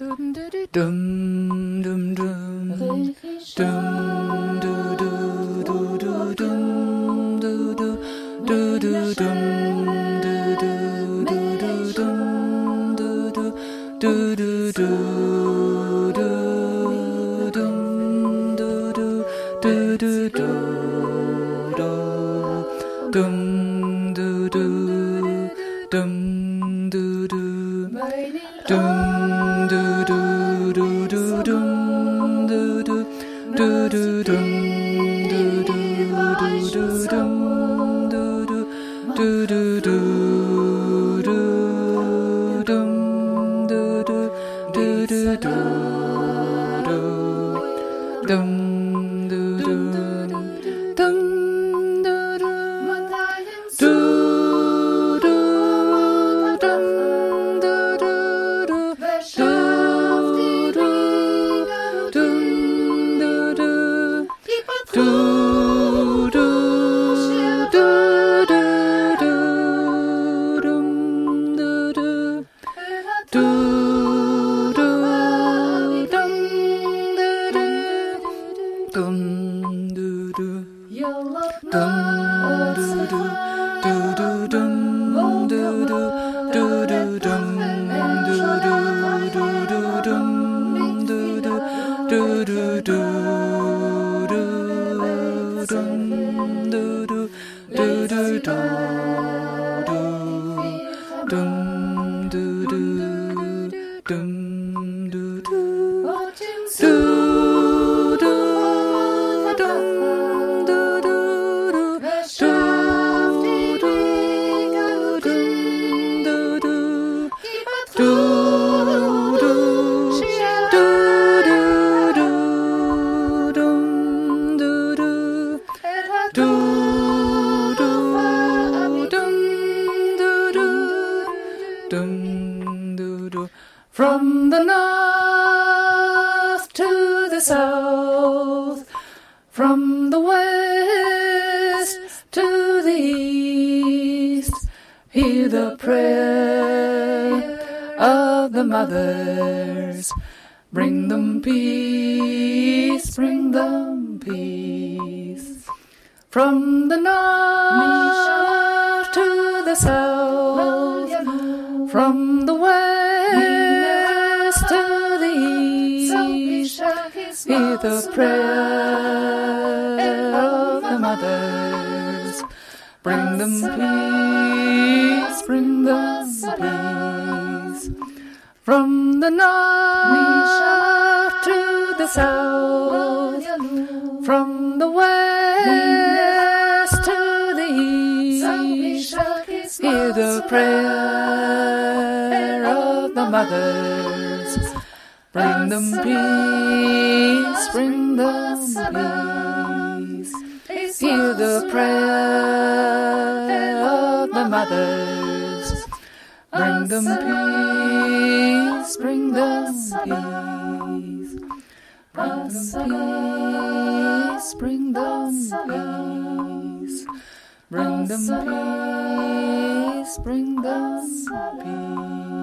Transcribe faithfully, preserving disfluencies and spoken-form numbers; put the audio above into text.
dum dum dum dum do do do do dum do do do do dum do do do do dum do do do do do do dum do do do do do do dum do do dum do do dum do do do do dum do do do do dum do do do do dum do do do do do do dum do do do do do do dum do do dum do do do do dum do do do do do dum do do do do do do do dum do do do do dum do do dum do do dum do do do do dum do do do do dum do do do do dum do do do do do do dum do do do do do do dum do do dum do do do do dum do do do do do dum do do do do do do do dum do do do do dum do do dum do do. From the north to the south, from the west to the east, hear the prayer of the mothers. Bring them peace, bring them peace. From the north to the south, from the west to the east, hear the prayer of the mothers. Bring them peace, bring them peace. From the north to the south, from the west to the east, hear the prayer of the mothers. Bring them peace, bring them peace. Hear the prayer of the mothers. Bring them peace, bring them peace. Bring them peace, bring them peace. Bring them peace, bring them peace.